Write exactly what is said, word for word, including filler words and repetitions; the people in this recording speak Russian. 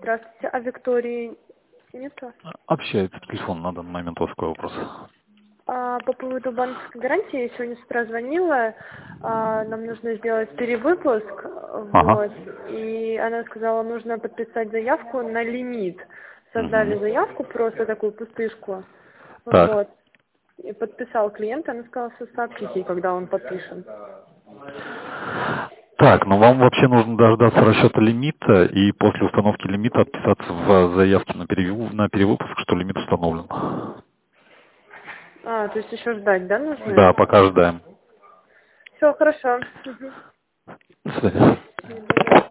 Здравствуйте, а Виктории нету? Общается по телефону на данный момент. У вас какой вопрос? А, по поводу банковской гарантии, я сегодня с утра звонила, а, нам нужно сделать перевыпуск, Ага. вот, и она сказала, нужно подписать заявку на лимит. Создали Угу. заявку, просто такую пустышку, Так. вот, и подписал клиент, она сказала, что сообщить ей, когда он подпишет. Так, ну вам вообще нужно дождаться расчета лимита и после установки лимита отписаться в заявке на, перевю- на перевыпуск, что лимит установлен. А, то есть еще ждать, да, нужно? Да, пока ждаем. Все, хорошо. Мгм. До свидания. До свидания.